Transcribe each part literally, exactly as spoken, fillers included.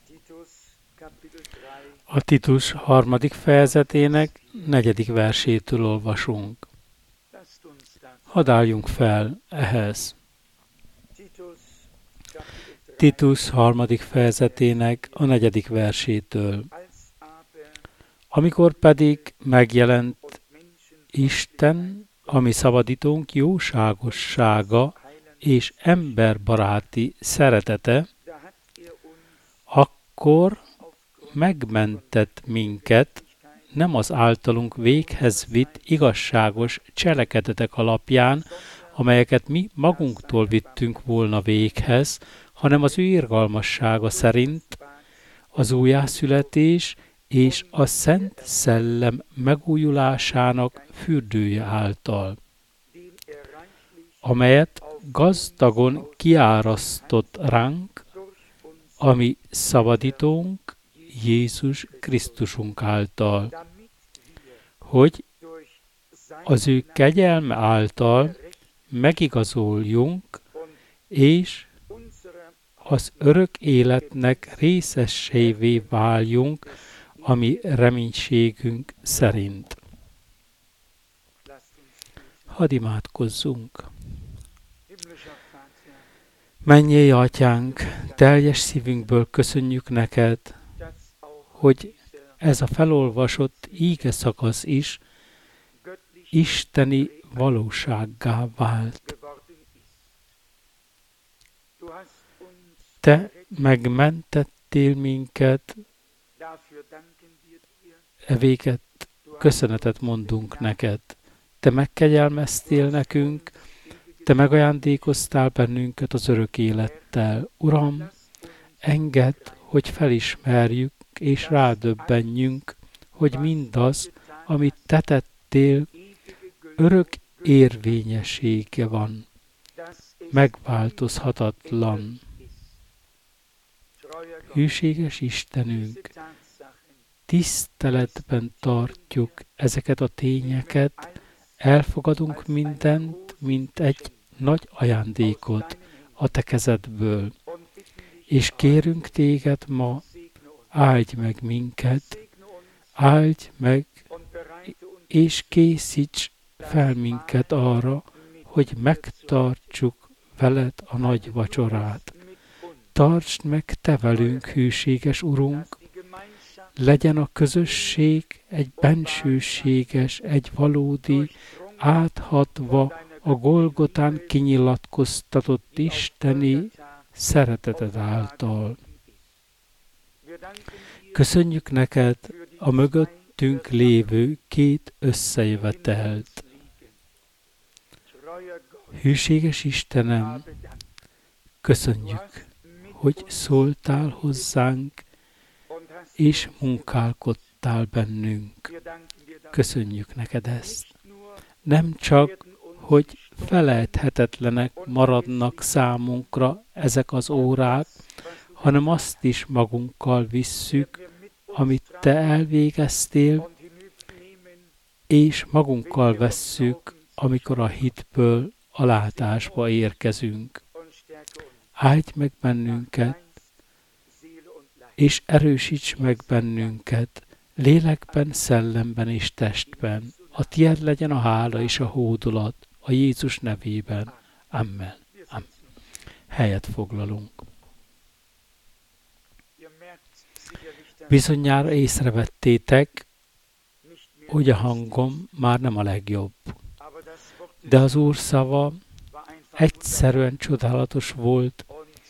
A Titus harmadik fejezetének negyedik versétől olvasunk. Hadd álljunk fel ehhez. Titus harmadik fejezetének a negyedik versétől. Amikor pedig megjelent Isten, ami szabadítónk jóságossága és emberbaráti szeretete, akkor megmentett minket nem az általunk véghez vitt igazságos cselekedetek alapján, amelyeket mi magunktól vittünk volna véghez, hanem az ő irgalmassága szerint az újjászületés és a Szent Szellem megújulásának fürdője által, amelyet gazdagon kiárasztott ránk, ami szabadítónk Jézus Krisztusunk által, hogy az ő kegyelme által megigazuljunk, és az örök életnek részessévé váljunk, ami reménységünk szerint. Hadd imádkozzunk! Mennyei Atyánk, teljes szívünkből köszönjük neked, hogy ez a felolvasott íge szakasz is isteni valósággá vált. Te megmentettél minket, e véget köszönetet mondunk neked. Te megkegyelmeztél nekünk, te megajándékoztál bennünket az örök élettel. Uram, engedd, hogy felismerjük és rádöbbenjünk, hogy mindaz, amit te tettél, örök érvényessége van, megváltozhatatlan. Hűséges Istenünk, tiszteletben tartjuk ezeket a tényeket, elfogadunk mindent, mint egy nagy ajándékot a te kezedből, és kérünk téged ma, áldj meg minket, áldj meg, és készíts fel minket arra, hogy megtartsuk veled a nagy vacsorát. Tartsd meg te velünk, hűséges Urunk, legyen a közösség egy bensőséges, egy valódi, áthatva a Golgotán kinyilatkoztatott isteni szereteted által. Köszönjük neked a mögöttünk lévő két összejövetelt. Hűséges Istenem, köszönjük, hogy szóltál hozzánk, és munkálkodtál bennünk. Köszönjük neked ezt. Nem csak, hogy felejthetetlenek maradnak számunkra ezek az órák, hanem azt is magunkkal visszük, amit te elvégeztél, és magunkkal vesszük, amikor a hitből a látásba érkezünk. Áldj meg bennünket, és erősíts meg bennünket, lélekben, szellemben és testben. A tiéd legyen a hála és a hódolat, a Jézus nevében. Amen. Amen. Helyet foglalunk. Bizonyára észrevettétek, hogy a hangom már nem a legjobb. De az Úr szava egyszerűen csodálatos volt,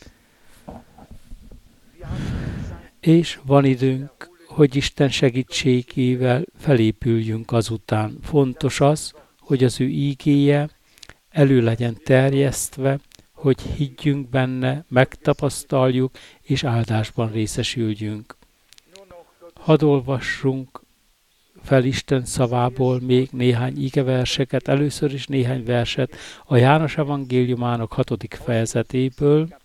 és van időnk, hogy Isten segítségével felépüljünk azután. Fontos az, hogy az ő ígéje elő legyen terjesztve, hogy higgyünk benne, megtapasztaljuk, és áldásban részesüljünk. Hadd olvassunk fel Isten szavából még néhány igeverseket, először is néhány verset a János evangéliumának hatodik fejezetéből.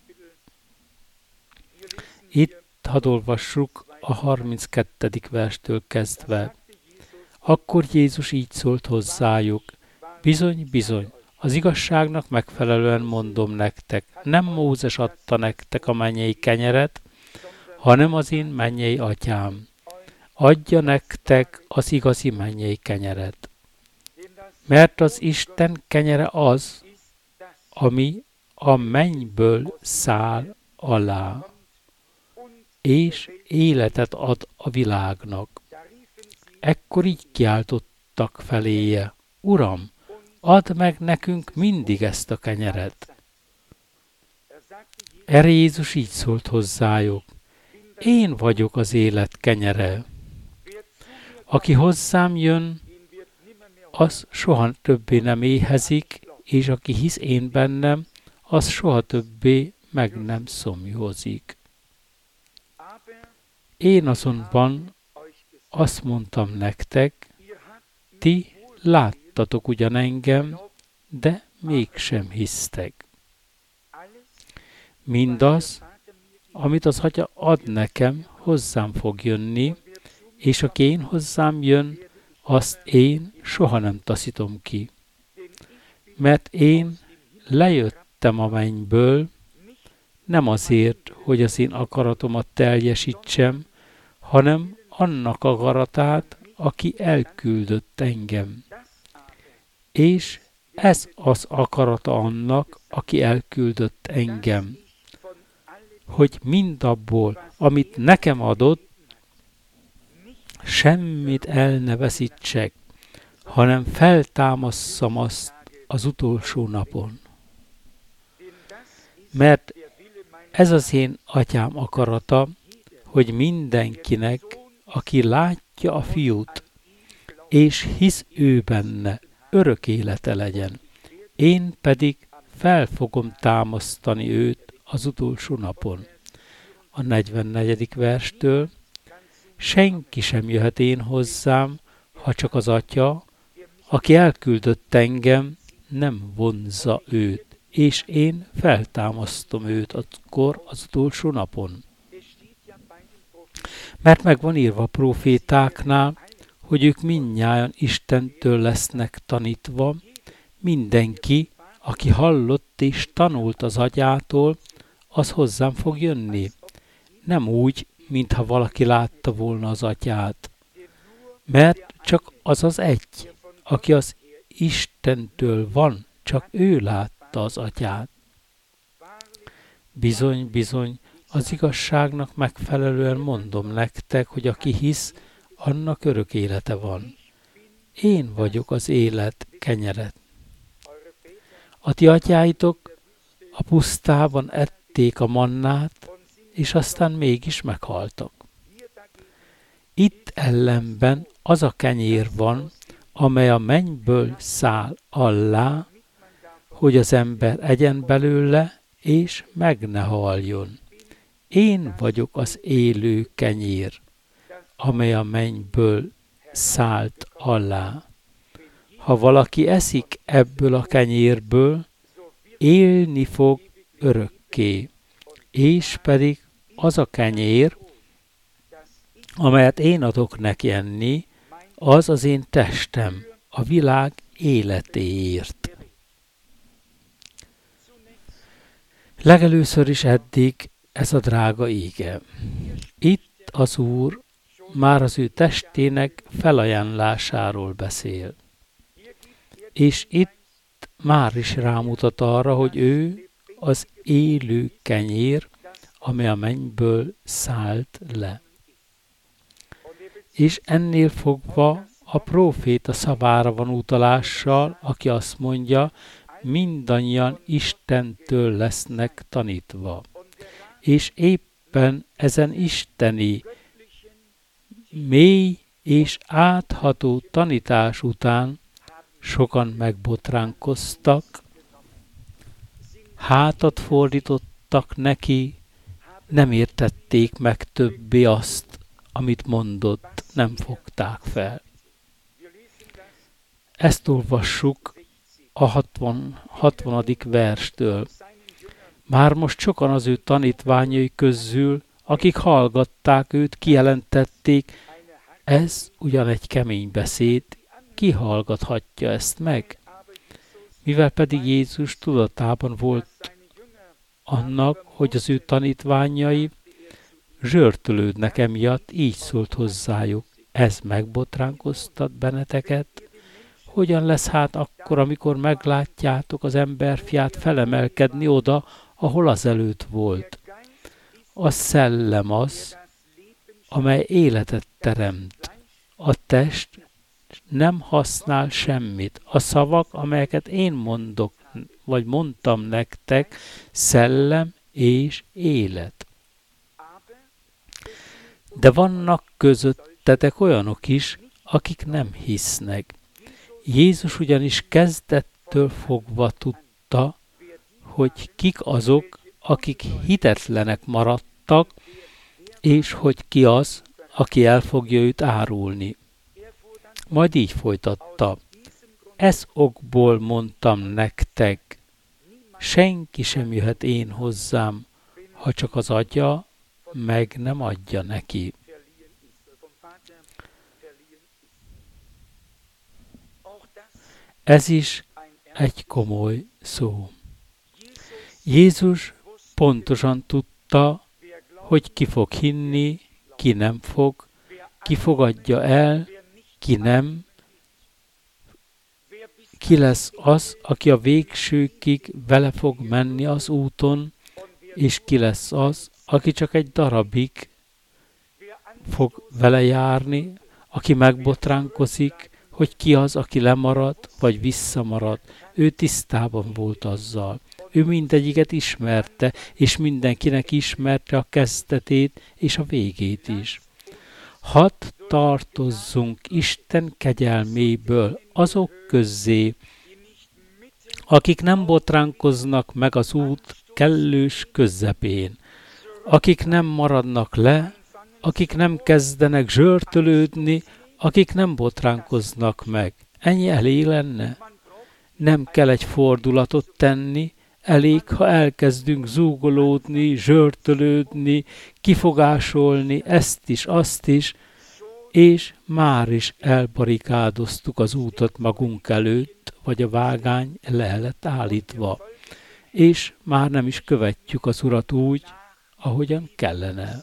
Itt hadd olvassuk a harminckettedik verstől kezdve. Akkor Jézus így szólt hozzájuk: bizony, bizony, az igazságnak megfelelően mondom nektek, nem Mózes adta nektek a mennyei kenyeret, hanem az én mennyei atyám adja nektek az igazi mennyei kenyeret. Mert az Isten kenyere az, ami a mennyből száll alá, és életet ad a világnak. Ekkor így kiáltottak feléje: Uram, add meg nekünk mindig ezt a kenyeret. Erre Jézus így szólt hozzájuk: Én vagyok az élet kenyere. Aki hozzám jön, az soha többé nem éhezik, és aki hisz én bennem, az soha többé meg nem szomjózik. Én azonban azt mondtam nektek, ti láttatok ugyan engem, de mégsem hisztek. Mindaz, amit az Atya ad nekem, hozzám fog jönni, és aki én hozzám jön, azt én soha nem taszítom ki. Mert én lejöttem a mennyből, nem azért, hogy az én akaratomat teljesítsem, hanem annak akaratát, aki elküldött engem. És ez az akarata annak, aki elküldött engem, hogy mindabból, amit nekem adott, semmit el ne veszítsek, hanem feltámasszam azt az utolsó napon. Mert ez az én atyám akarata, hogy mindenkinek, aki látja a fiút, és hisz ő benne, örök élete legyen. Én pedig fel fogom támasztani őt az utolsó napon. A negyvennegyedik verstől: Senki sem jöhet én hozzám, ha csak az Atya, aki elküldött engem, nem vonzza őt, és én feltámasztom őt akkor az utolsó napon. Mert meg van írva a prófétáknál, hogy ők mindnyájan Istentől lesznek tanítva, mindenki, aki hallott és tanult az Atyától, az hozzám fog jönni. Nem úgy, mintha valaki látta volna az Atyát. Mert csak az az egy, aki az Istentől van, csak ő látta az Atyát. Bizony, bizony, az igazságnak megfelelően mondom nektek, hogy aki hisz, annak örök élete van. Én vagyok az élet kenyeret. A ti atyáitok a pusztában ették a mannát, és aztán mégis meghaltak. Itt ellenben az a kenyér van, amely a mennyből száll alá, hogy az ember egyen belőle, és meg ne haljon. Én vagyok az élő kenyér, amely a mennyből szállt alá. Ha valaki eszik ebből a kenyérből, élni fog örökké, és pedig az a kenyér, amelyet én adok neki enni, az az én testem, a világ életéért. Legelőször is eddig ez a drága íge. Itt az Úr már az ő testének felajánlásáról beszél. És itt már is rámutat arra, hogy ő az élő kenyér, amely a mennyből szállt le. És ennél fogva a próféta szavára van utalással, aki azt mondja, mindannyian Istentől lesznek tanítva. És éppen ezen isteni, mély és átható tanítás után sokan megbotránkoztak, hátat fordítottak neki, nem értették meg többé azt, amit mondott, nem fogták fel. Ezt olvassuk a hatvanadik verstől. Már most sokan az ő tanítványai közül, akik hallgatták őt, kijelentették, ez ugyan egy kemény beszéd, ki hallgathatja ezt meg? Mivel pedig Jézus tudatában volt annak, hogy az ő tanítványai zsörtölődnek emiatt, így szólt hozzájuk. Ez megbotránkoztat benneteket? Hogyan lesz hát akkor, amikor meglátjátok az emberfiát felemelkedni oda, ahol azelőtt volt? A szellem az, amely életet teremt. A test nem használ semmit. A szavak, amelyeket én mondok, vagy mondtam nektek, szellem és élet. De vannak közöttetek olyanok is, akik nem hisznek. Jézus ugyanis kezdettől fogva tudta, hogy kik azok, akik hitetlenek maradtak, és hogy ki az, aki el fogja őt árulni. Majd így folytatta. Ez okból mondtam nektek, senki sem jöhet én hozzám, ha csak az Atya meg nem adja neki. Ez is egy komoly szó. Jézus pontosan tudta, hogy ki fog hinni, ki nem fog, ki fogadja el, ki nem, ki lesz az, aki a végsőkig vele fog menni az úton, és ki lesz az, aki csak egy darabig fog vele járni, aki megbotránkozik, hogy ki az, aki lemarad, vagy visszamarad. Ő tisztában volt azzal. Ő mindegyiket ismerte, és mindenkinek ismerte a kezdetét és a végét is. Hadd tartozzunk Isten kegyelméből azok közzé, akik nem botránkoznak meg az út kellős közepén, akik nem maradnak le, akik nem kezdenek zsörtölődni, akik nem botránkoznak meg. Ennyi elég lenne? Nem kell egy fordulatot tenni, elég, ha elkezdünk zúgolódni, zsörtölődni, kifogásolni ezt is, azt is, és már is elbarikádoztuk az útot magunk előtt, vagy a vágány le lett állítva, és már nem is követjük az Urat úgy, ahogyan kellene.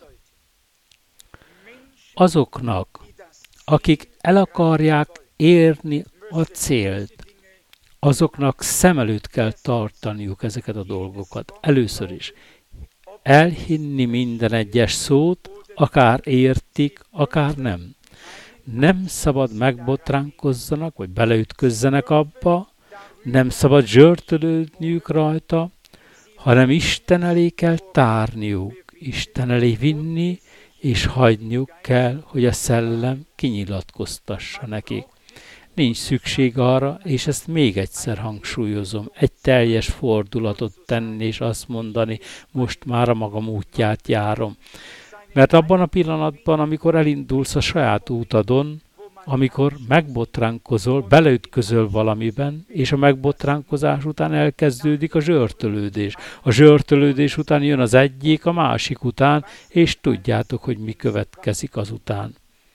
Azoknak, akik el akarják érni a célt, azoknak szem előtt kell tartaniuk ezeket a dolgokat. Először is elhinni minden egyes szót, akár értik, akár nem. Nem szabad megbotránkozzanak, vagy beleütközzenek abba, nem szabad zsörtölődniük rajta, hanem Isten elé kell tárniuk, Isten elé vinni, és hagyniuk kell, hogy a szellem kinyilatkoztassa nekik. Nincs szükség arra, és ezt még egyszer hangsúlyozom, egy teljes fordulatot tenni, és azt mondani, most már a magam útját járom. Mert abban a pillanatban, amikor elindulsz a saját útadon, amikor megbotránkozol, beleütközöl valamiben, és a megbotránkozás után elkezdődik a zsörtölődés. A zsörtölődés után jön az egyik, a másik után, és tudjátok, hogy mi következik azután.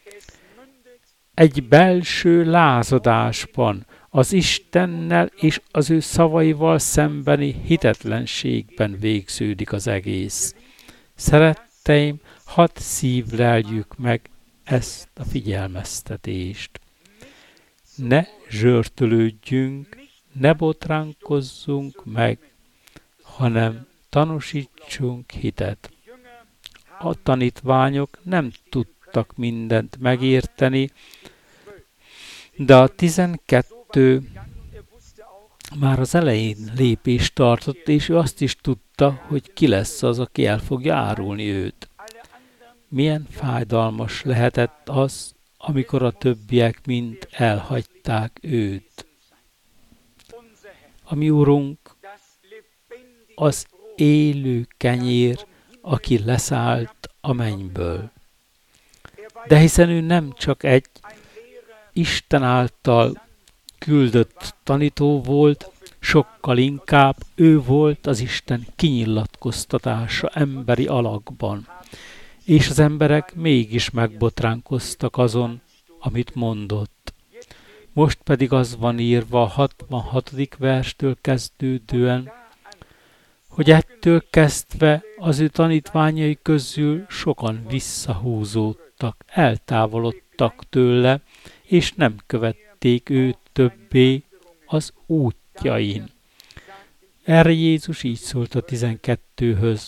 Egy belső lázadásban, az Istennel és az ő szavaival szembeni hitetlenségben végződik az egész. Szeretteim, hadd szívleljük meg ezt a figyelmeztetést. Ne zsörtölődjünk, ne botránkozzunk meg, hanem tanúsítsunk hitet. A tanítványok nem tudtak mindent megérteni, de a tizenkettő már az elején lépést tartott, és ő azt is tudta, hogy ki lesz az, aki el fogja árulni őt. Milyen fájdalmas lehetett az, amikor a többiek mind elhagyták őt. A mi Urunk az élő kenyér, aki leszállt a mennyből. De hiszen ő nem csak egy Isten által küldött tanító volt, sokkal inkább ő volt az Isten kinyilatkoztatása emberi alakban. És az emberek mégis megbotránkoztak azon, amit mondott. Most pedig az van írva a hatvanhatodik verstől kezdődően, hogy ettől kezdve az ő tanítványai közül sokan visszahúzódtak, eltávolodtak tőle, és nem követték őt többé az útjain. Erre Jézus így szólt a tizenkettőhöz.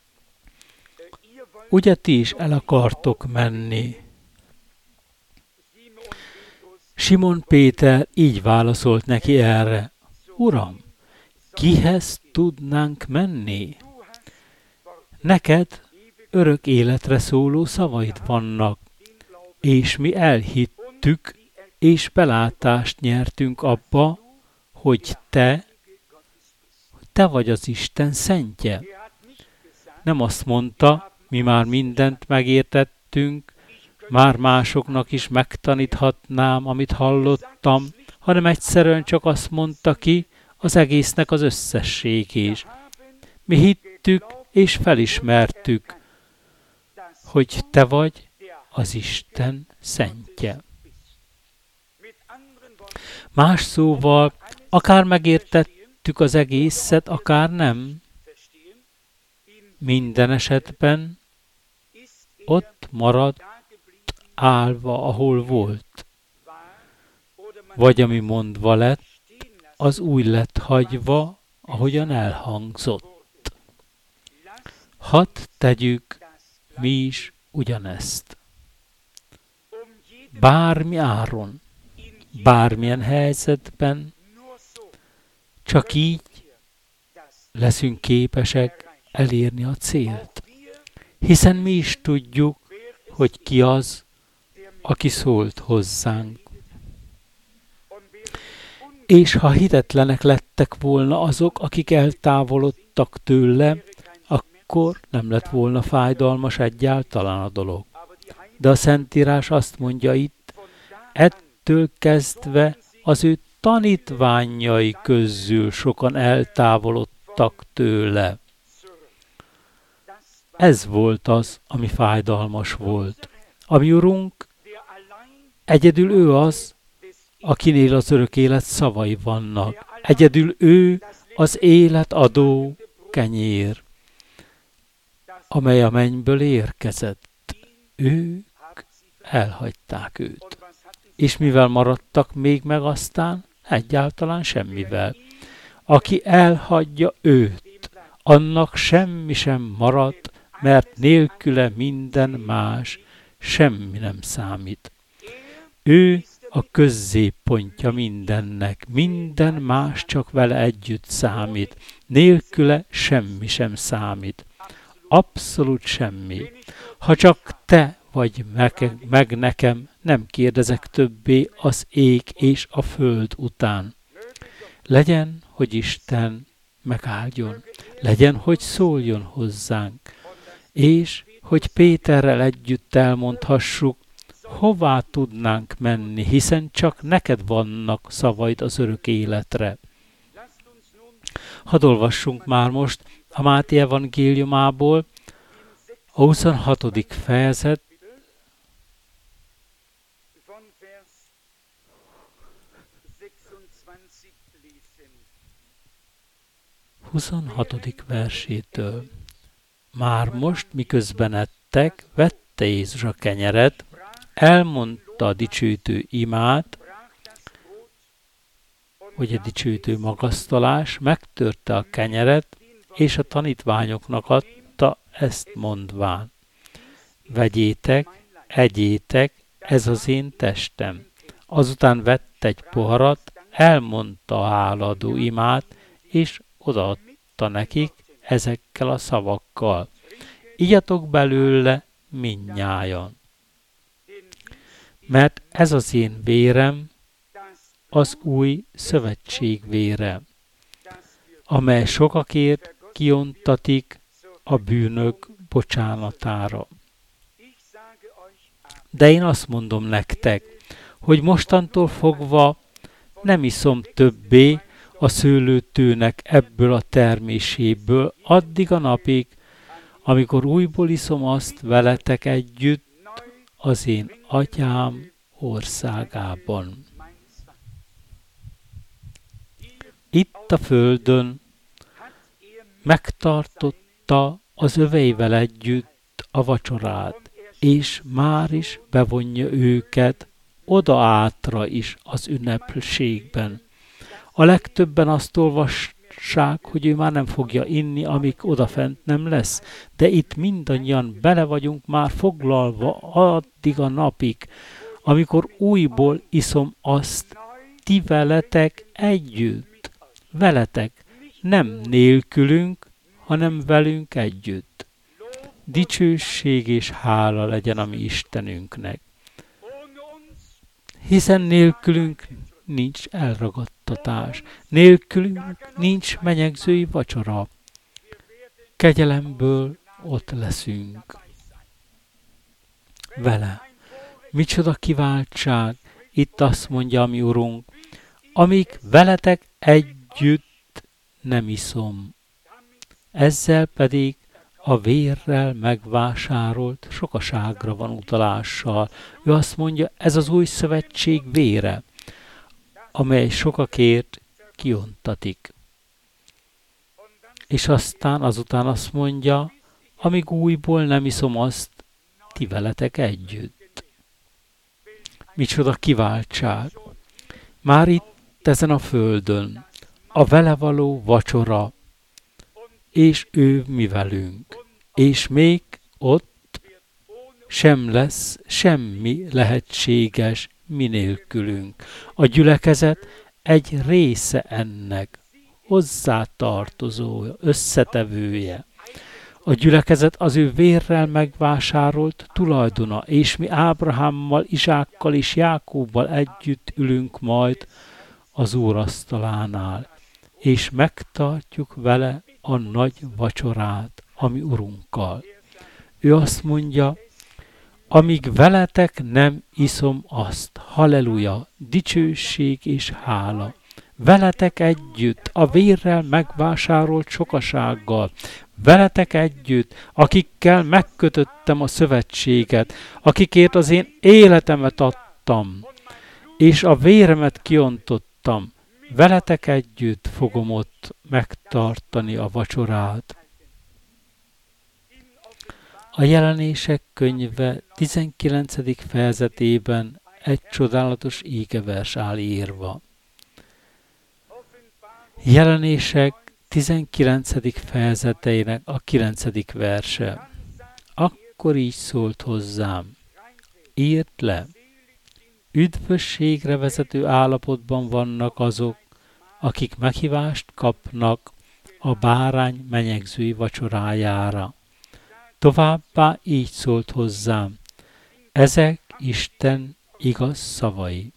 Ugye ti is el akartok menni? Simon Péter így válaszolt neki erre. Uram, kihez tudnánk menni? Neked örök életre szóló szavaid vannak, és mi elhittük, és belátást nyertünk abba, hogy te, te vagy az Isten szentje. Nem azt mondta, mi már mindent megértettünk, már másoknak is megtaníthatnám, amit hallottam, hanem egyszerűen csak azt mondta ki, az egésznek az összességés. Mi hittük és felismertük, hogy te vagy az Isten szentje. Más szóval, akár megértettük az egészet, akár nem, minden esetben ott maradt állva, ahol volt. Vagy ami mondva lett, az úgy lett hagyva, ahogyan elhangzott. Hadd tegyük mi is ugyanezt. Bármi áron, bármilyen helyzetben, csak így leszünk képesek elérni a célt. Hiszen mi is tudjuk, hogy ki az, aki szólt hozzánk. És ha hitetlenek lettek volna azok, akik eltávolodtak tőle, akkor nem lett volna fájdalmas egyáltalán a dolog. De a Szentírás azt mondja itt, ettől kezdve az ő tanítványai közül sokan eltávolodtak tőle. Ez volt az, ami fájdalmas volt. A mi Urunk, egyedül ő az, akinél az örök élet szavai vannak. Egyedül ő az életadó kenyér, amely a mennyből érkezett. Ők elhagyták őt. És mivel maradtak még meg aztán? Egyáltalán semmivel. Aki elhagyja őt, annak semmi sem marad, mert nélküle minden más, semmi nem számít. Ő a közzépontja mindennek, minden más csak vele együtt számít, nélküle semmi sem számít. Abszolút semmi. Ha csak te vagy meg, meg nekem, nem kérdezek többé az ég és a föld után. Legyen, hogy Isten megáldjon, legyen, hogy szóljon hozzánk, és hogy Péterrel együtt elmondhassuk, hová tudnánk menni, hiszen csak neked vannak szavaid az örök életre. Hadd olvassunk már most a Máté evangéliumából a huszonhatodik fejezet, huszonhatodik versétől. Már most, miközben ettek, vette Jézus a kenyeret, elmondta a dicsőítő imát, vagy a dicsőítő magasztalás, megtörte a kenyeret, és a tanítványoknak adta, ezt mondván. Vegyétek, egyétek, ez az én testem. Azután vett egy poharat, elmondta a hálaadó imát, és odaadta nekik ezekkel a szavakkal. Igyatok belőle mindnyájan. Mert ez az én vérem, az új szövetség vére, amely sokakért kiontatik a bűnök bocsánatára. De én azt mondom nektek, hogy mostantól fogva nem iszom többé a szőlőtőnek ebből a terméséből, addig a napig, amikor újból iszom azt veletek együtt az én atyám országában. Itt a földön megtartotta az öveivel együtt a vacsorát, és már is bevonja őket oda átra is az ünnepségben. A legtöbben azt olvassák, hogy ő már nem fogja inni, amíg odafent nem lesz, de itt mindannyian bele vagyunk már foglalva addig a napig, amikor újból iszom azt ti veletek együtt. Veletek, nem nélkülünk, hanem velünk együtt. Dicsőség és hála legyen a mi Istenünknek. Hiszen nélkülünk nincs elragadtatás, nélkülünk nincs menyegzői vacsora. Kegyelemből ott leszünk. Vele. Micsoda kiváltság! Itt azt mondja a mi Urunk, amíg veletek együtt nem iszom. Ezzel pedig a vérrel megvásárolt sokaságra van utalással. Ő azt mondja, ez az új szövetség vére, amely sokakért kiontatik. És aztán azután azt mondja, amíg újból nem iszom azt, ti veletek együtt. Micsoda kiváltság! Már itt ezen a földön a vele való vacsora, és ő mi velünk, és még ott sem lesz semmi lehetséges mi nélkülünk. A gyülekezet egy része ennek, hozzátartozója, összetevője. A gyülekezet az ő vérrel megvásárolt tulajdona, és mi Ábrahámmal, Izsákkal és Jákóbbal együtt ülünk majd az Úr asztalánál, és megtartjuk vele a nagy vacsorát, a mi Urunkkal. Ő azt mondja, amíg veletek nem iszom azt, halleluja, dicsőség és hála. Veletek együtt, a vérrel megvásárolt sokasággal, veletek együtt, akikkel megkötöttem a szövetséget, akikért az én életemet adtam, és a véremet kiontottam, veletek együtt fogom ott megtartani a vacsorát. A Jelenések könyve tizenkilencedik fejezetében egy csodálatos ígevers áll írva. Jelenések tizenkilencedik fejezeteinek a kilencedik verse. Akkor így szólt hozzám, írd le, üdvösségre vezető állapotban vannak azok, akik meghívást kapnak a bárány menyegzői vacsorájára. Továbbá így szólt hozzám, ezek Isten igaz szavai.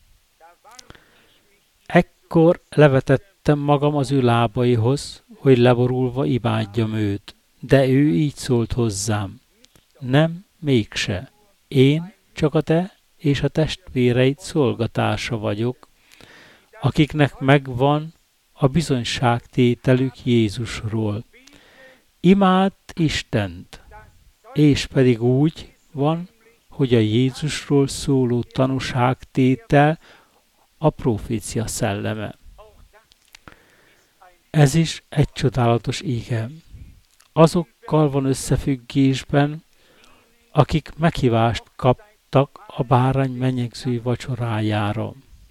Ekkor levetettem magam az ő lábaihoz, hogy leborulva imádjam őt, de ő így szólt hozzám, nem, mégse, én csak a te és a testvéreid szolgatársa vagyok, akiknek megvan a bizonyságtételük Jézusról. Imádd Istent, és pedig úgy van, hogy a Jézusról szóló tanúságtétel a profécia szelleme. Ez is egy csodálatos íge. Azokkal van összefüggésben, akik meghívást kaptak a bárány menyegzői vacsorájára.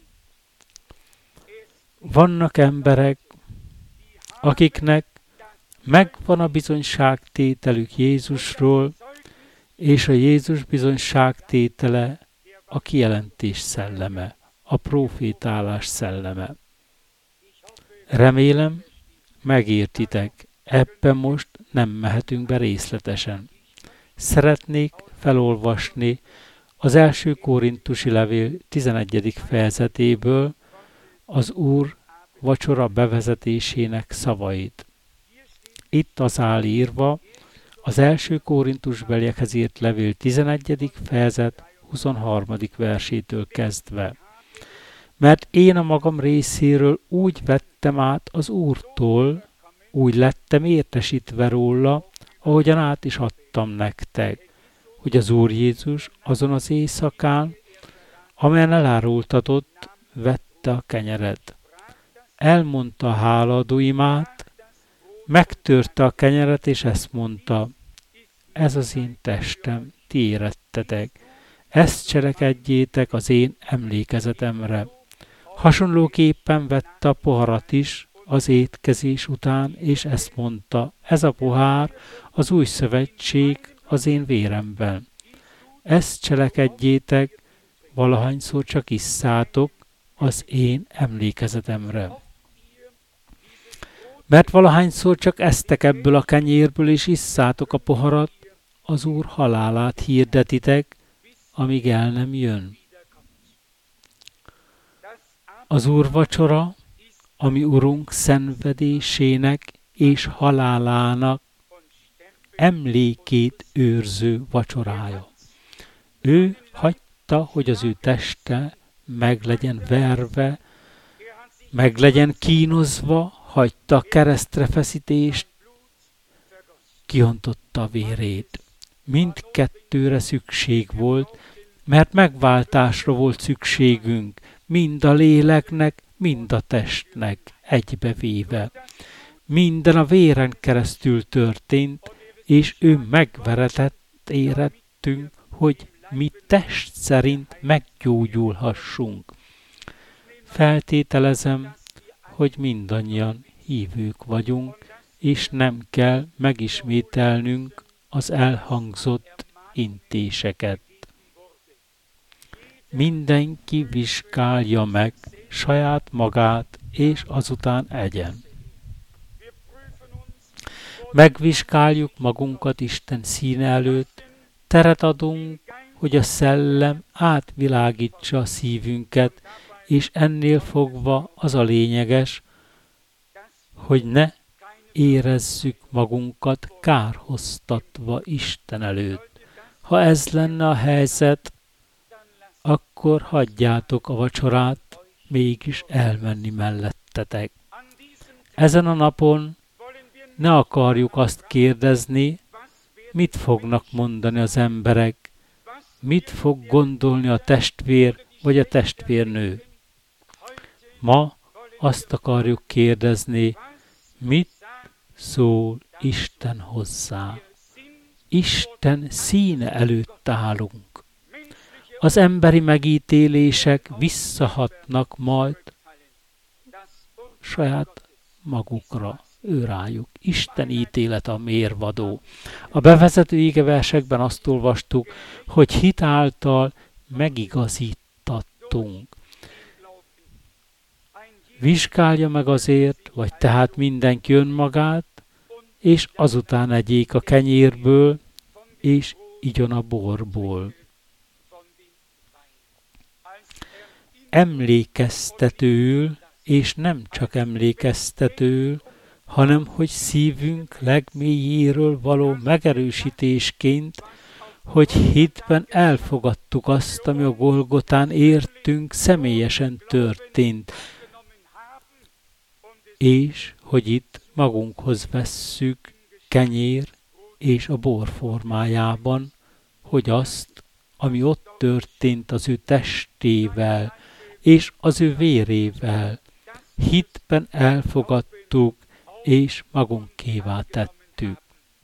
Vannak emberek, akiknek megvan a bizonyságtételük Jézusról, és a Jézus bizonyságtétele a kijelentés szelleme, a profétálás szelleme. Remélem, megértitek, ebben most nem mehetünk be részletesen. Szeretnék felolvasni az első korintusi levél tizenegyedik fejezetéből az Úr vacsora bevezetésének szavait. Itt az áll írva az első korintusbeliekhez írt levél tizenegyedik fejezet huszonharmadik versétől kezdve. Mert én a magam részéről úgy vettem át az Úrtól, úgy lettem értesítve róla, ahogyan át is adtam nektek, hogy az Úr Jézus azon az éjszakán, amelyen elárultatott, vette a kenyeret. Elmondta a hálaadó imát, Megtörte a kenyeret, és ezt mondta: ez az én testem, ti érettetek. Ezt cselekedjétek az én emlékezetemre. Hasonlóképpen vette a poharat is az étkezés után, és ezt mondta: ez a pohár az új szövetség az én véremben. Ezt cselekedjétek, valahányszor csak isszátok az én emlékezetemre. Mert valahányszor csak esztek ebből a kenyérből, és isszátok a poharat, az Úr halálát hirdetitek, amíg el nem jön. Az Úr vacsora, ami Urunk szenvedésének és halálának emlékét őrző vacsorája. Ő hagyta, hogy az ő teste meg legyen verve, meg legyen kínozva, hagyta a keresztre feszítést, kiontotta a vérét. Mindkettőre szükség volt, mert megváltásra volt szükségünk, mind a léleknek, mind a testnek egybevéve. Minden a véren keresztül történt, és ő megveretett érettünk, hogy mi test szerint meggyógyulhassunk. Feltételezem, hogy mindannyian hívők vagyunk, és nem kell megismételnünk az elhangzott intéseket. Mindenki vizsgálja meg saját magát, és azután egyen. Megvizsgáljuk magunkat Isten színe előtt, teret adunk, hogy a szellem átvilágítsa a szívünket, és ennél fogva az a lényeges, hogy ne érezzük magunkat kárhoztatva Isten előtt. Ha ez lenne a helyzet, akkor hagyjátok a vacsorát mégis elmenni mellettetek. Ezen a napon ne akarjuk azt kérdezni, mit fognak mondani az emberek, mit fog gondolni a testvér vagy a testvérnő. Ma azt akarjuk kérdezni, mit szól Isten hozzá. Isten színe előtt állunk. Az emberi megítélések visszahatnak majd saját magukra, őrájuk. Isten ítélet a mérvadó. A bevezető igeversekben azt olvastuk, hogy hit által megigazítattunk. Vizsgálja meg azért, vagy tehát mindenki önmagát, és azután egyék a kenyérből, és igyon a borból. Emlékeztetőül, és nem csak emlékeztetőül, hanem hogy szívünk legmélyéről való megerősítésként, hogy hitben elfogadtuk azt, ami a Golgotán értünk, személyesen történt, és hogy itt magunkhoz vesszük kenyér és a bor formájában, hogy azt, ami ott történt az ő testével és az ő vérével, hitben elfogadtuk és magunkévá tettük.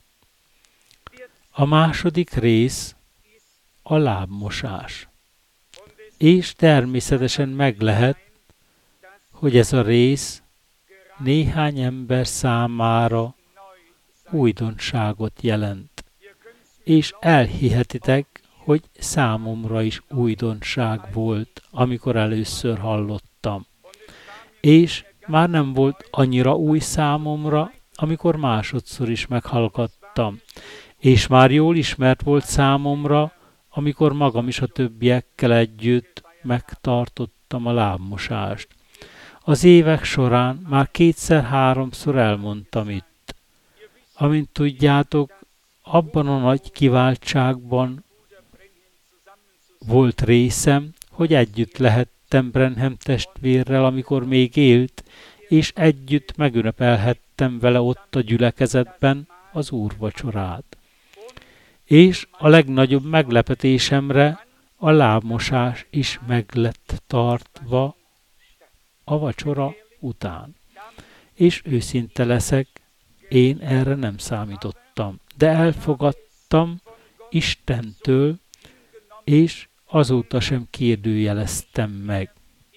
A második rész a lábmosás. És természetesen meg lehet, hogy ez a rész néhány ember számára újdonságot jelent. És elhihetitek, hogy számomra is újdonság volt, amikor először hallottam. És már nem volt annyira új számomra, amikor másodszor is meghallgattam. És már jól ismert volt számomra, amikor magam is a többiekkel együtt megtartottam a lábmosást. Az évek során már kétszer-háromszor elmondtam itt. Amint tudjátok, abban a nagy kiváltságban volt részem, hogy együtt lehettem Branham testvérrel, amikor még élt, és együtt megünnepelhettem vele ott a gyülekezetben az úrvacsorát. És a legnagyobb meglepetésemre a lábmosás is meg lett tartva a vacsora után. És őszinte leszek, Én erre nem számítottam, de elfogadtam Istentől, és azóta sem kérdőjeleztem meg.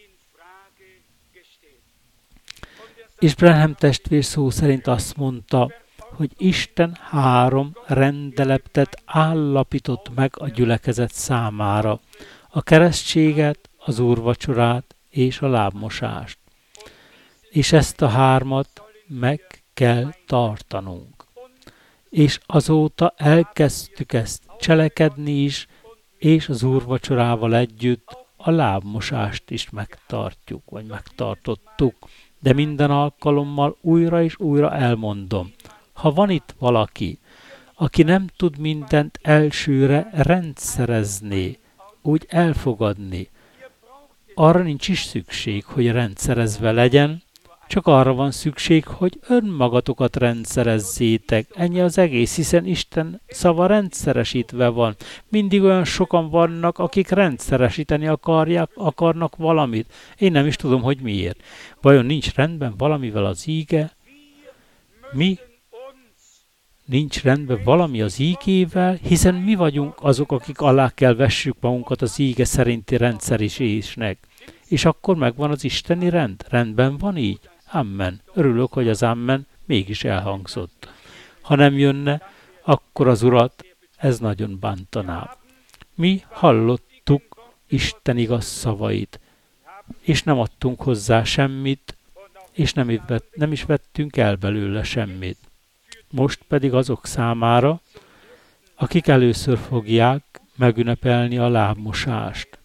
És Branham testvér szó szerint azt mondta, hogy Isten három rendeletet állapított meg a gyülekezet számára. A keresztséget, az úrvacsorát és a lábmosást. És ezt a hármat meg kell tartanunk. És azóta elkezdtük ezt cselekedni is, és az úrvacsorával együtt a lábmosást is megtartjuk, vagy megtartottuk. De minden alkalommal újra és újra elmondom, ha van itt valaki, aki nem tud mindent elsőre rendszerezni, úgy elfogadni, arra nincs is szükség, hogy rendszerezve legyen, csak arra van szükség, hogy önmagatokat rendszerezzétek. Ennyi az egész, hiszen Isten szava rendszeresítve van. Mindig olyan sokan vannak, akik rendszeresíteni akarják, akarnak valamit. Én nem is tudom, hogy miért. Vajon nincs rendben valamivel az íge? Mi? Nincs rendben valami az ígével, hiszen mi vagyunk azok, akik alá kell vessük magunkat az íge szerinti rendszerisésnek. És akkor megvan az isteni rend. Rendben van így? Amen. Örülök, hogy az amen mégis elhangzott. Ha nem jönne, akkor az Urat ez nagyon bántaná. Mi hallottuk Isten igaz szavait, és nem adtunk hozzá semmit, és nem, vett, nem is vettünk el belőle semmit. Most pedig azok számára, akik először fogják megünnepelni a lábmosást.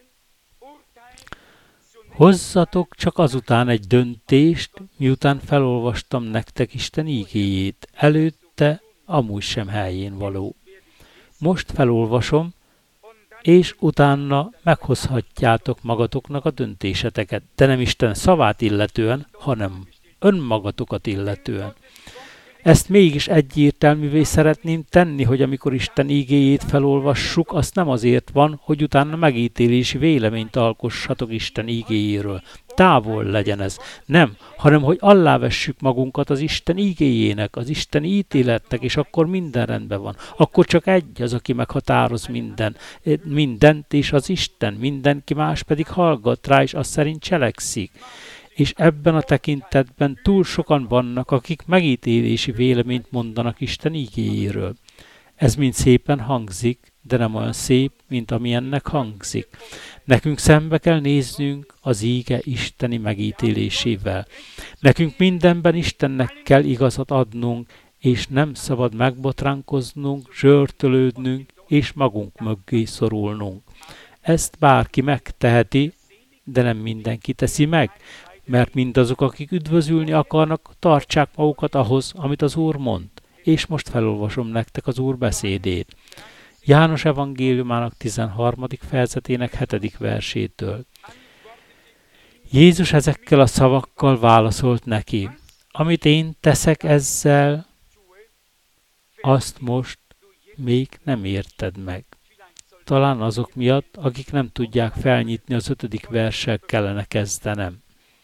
Hozzatok csak azután egy döntést, miután felolvastam nektek Isten ígéjét, előtte amúgy sem helyén való. Most felolvasom, és utána meghozhatjátok magatoknak a döntéseteket, de nem Isten szavát illetően, hanem önmagatokat illetően. Ezt mégis egyértelművé szeretném tenni, hogy amikor Isten ígéjét felolvassuk, azt nem azért van, hogy utána megítélési véleményt alkossatok Isten ígéjéről. Távol legyen ez. Nem, hanem hogy allávessük magunkat az Isten ígéjének, az Isten ítéletnek, és akkor minden rendben van. Akkor csak egy az, aki meghatároz minden, mindent, és az Isten, mindenki más pedig hallgat rá, és azt szerint cselekszik. És ebben a tekintetben túl sokan vannak, akik megítélési véleményt mondanak Isten ígéjéről. Ez mind szépen hangzik, de nem olyan szép, mint amilyennek hangzik. Nekünk szembe kell néznünk az íge isteni megítélésével. Nekünk mindenben Istennek kell igazat adnunk, és nem szabad megbotránkoznunk, zsörtölődnünk, és magunk mögé szorulnunk. Ezt bárki megteheti, de nem mindenki teszi meg, mert mindazok, akik üdvözülni akarnak, tartsák magukat ahhoz, amit az Úr mond. És most felolvasom nektek az Úr beszédét. János evangéliumának tizenharmadik fejezetének hetedik versétől. Jézus ezekkel a szavakkal válaszolt neki. Amit én teszek ezzel, azt most még nem érted meg. Talán azok miatt, akik nem tudják felnyitni az ötödik verssel kellene kezdenem.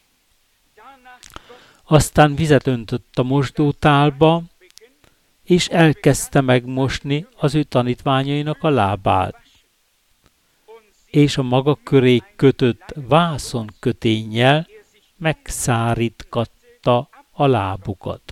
Aztán vizet öntött a mosdótálba, és elkezdte megmosni az ő tanítványainak a lábát. És a maga köré kötött vászonköténnyel megszárítgatta a lábukat.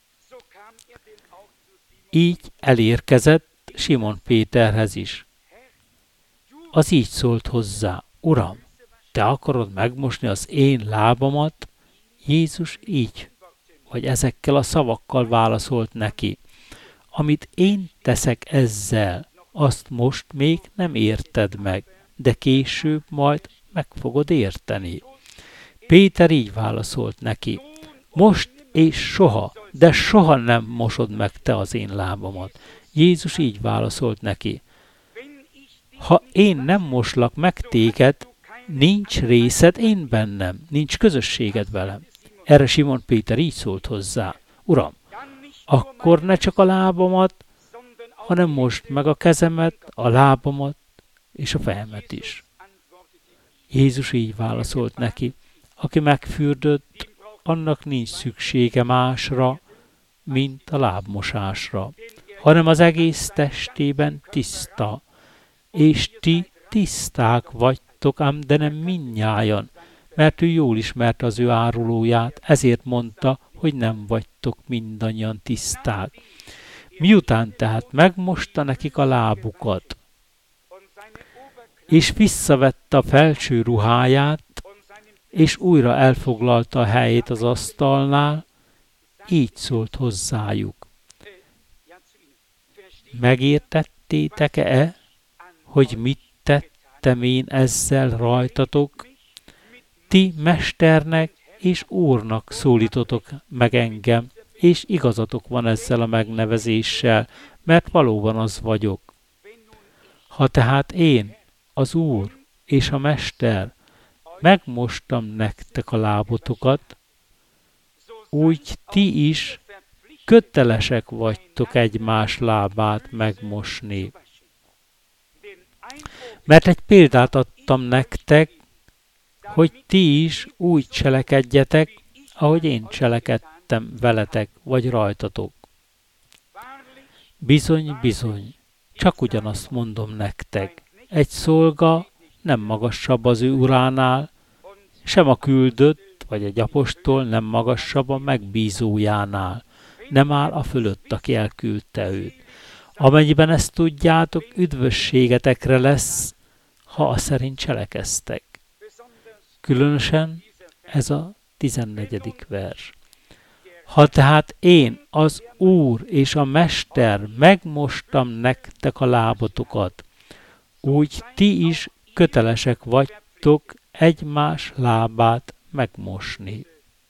Így elérkezett Simon Péterhez is. Az így szólt hozzá, Uram, te akarod megmosni az én lábamat? Jézus így, vagy ezekkel a szavakkal válaszolt neki. Amit én teszek ezzel, azt most még nem érted meg, de később majd meg fogod érteni. Péter így válaszolt neki. Most és soha, de soha nem mosod meg te az én lábamat. Jézus így válaszolt neki. Ha én nem moslak meg téged, nincs részed én bennem, nincs közösséged velem. Erre Simon Péter így szólt hozzá. Uram, akkor ne csak a lábamat, hanem most meg a kezemet, a lábamat és a fejemet is. Jézus így válaszolt neki. Aki megfürdött, annak nincs szüksége másra, mint a lábmosásra, hanem az egész testében tiszta. És ti tiszták vagytok, ám de nem mindnyájan, mert ő jól ismerte az ő árulóját, ezért mondta, hogy nem vagytok mindannyian tiszták. Miután tehát megmosta nekik a lábukat, és visszavette a felső ruháját, és újra elfoglalta a helyét az asztalnál, így szólt hozzájuk. Megértettétek-e, hogy mit tettem én ezzel rajtatok? Ti mesternek és úrnak szólítotok meg engem, és igazatok van ezzel a megnevezéssel, mert valóban az vagyok. Ha tehát én, az úr és a mester, megmostam nektek a lábotokat, úgy ti is kötelesek vagytok egymás lábát megmosni. Mert egy példát adtam nektek, hogy ti is úgy cselekedjetek, ahogy én cselekedtem veletek, vagy rajtatok. Bizony, bizony, csak ugyanazt mondom nektek. Egy szolga nem magasabb az ő uránál, sem a küldött, vagy egy apostol nem magasabb a megbízójánál. Nem áll a fölött, aki elküldte őt. Amennyiben ezt tudjátok, üdvösségetekre lesz, ha a szerint cselekeztek. Különösen ez a tizennegyedik vers. Ha tehát én, az Úr és a Mester megmostam nektek a lábotokat, úgy ti is kötelesek vagytok egymás lábát megmosni.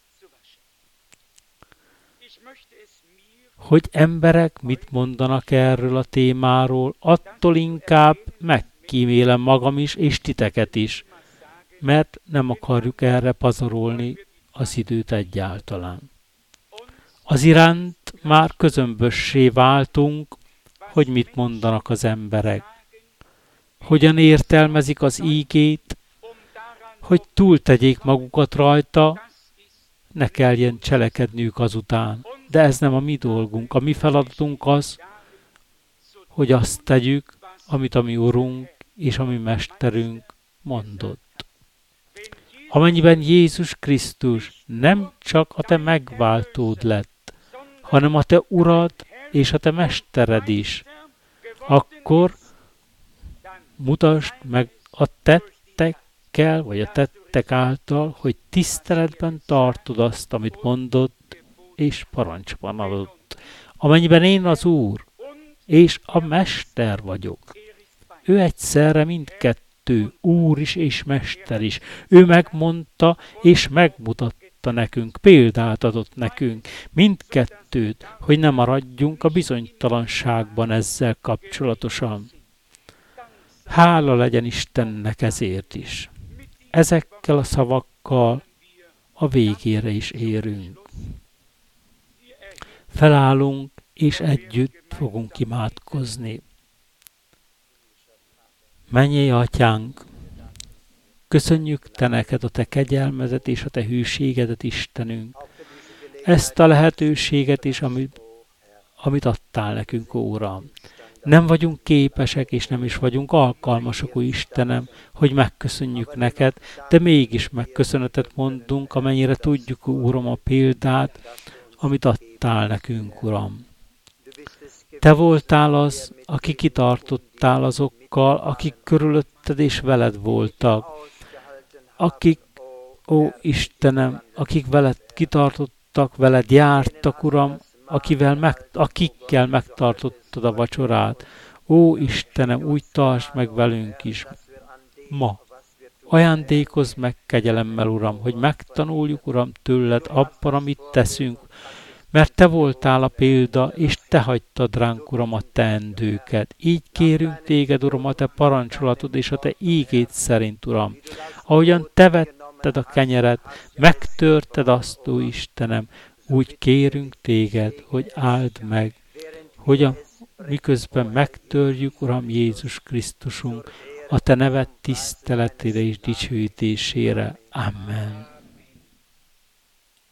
Hogy emberek mit mondanak erről a témáról, attól inkább megkímélem magam is, és titeket is, mert nem akarjuk erre pazarolni az időt egyáltalán. Az iránt már közömbössé váltunk, hogy mit mondanak az emberek. Hogyan értelmezik az ígét, hogy túltegyék magukat rajta, ne kelljen cselekedniük azután. De ez nem a mi dolgunk. A mi feladatunk az, hogy azt tegyük, amit a mi Urunk és a mi Mesterünk mondott. Amennyiben Jézus Krisztus nem csak a te megváltód lett, hanem a te Urad és a te Mestered is, akkor mutasd meg a tettekkel, vagy a tettek által, hogy tiszteletben tartod azt, amit mondott, és parancsban adott. Amennyiben én az Úr és a Mester vagyok, ő egyszerre mindkettő, Úr is és Mester is. Ő megmondta és megmutatta nekünk, példát adott nekünk, mindkettőt, hogy ne maradjunk a bizonytalanságban ezzel kapcsolatosan. Hála legyen Istennek ezért is. Ezekkel a szavakkal a végére is érünk. Felállunk, és együtt fogunk imádkozni. Mennyei Atyánk, köszönjük Te neked a Te kegyelmedet és a Te hűségedet, Istenünk. Ezt a lehetőséget is, amit, amit adtál nekünk, ó Uram. Nem vagyunk képesek, és nem is vagyunk alkalmasak, ó Istenem, hogy megköszönjük neked, de mégis megköszönetet mondunk, amennyire tudjuk, ó Uram, a példát, amit adtál nekünk, Uram. Te voltál az, aki kitartottál azokkal, akik körülötted és veled voltak. Akik, ó Istenem, akik veled kitartottak, veled jártak, Uram, akivel meg, akikkel megtartottad a vacsorát. Ó Istenem, úgy tartsd meg velünk is ma. Ajándékozz meg kegyelemmel, Uram, hogy megtanuljuk, Uram, tőled abban, amit teszünk, mert Te voltál a példa, és Te hagytad ránk, Uram, a teendőket. Így kérünk Téged, Uram, a Te parancsolatod és a Te ígéd szerint, Uram. Ahogyan Te vetted a kenyeret, megtörted azt, ó Istenem, úgy kérünk Téged, hogy áld meg, hogy a, miközben megtörjük, Uram Jézus Krisztusunk, a Te neved tiszteletére és dicsőítésére. Amen.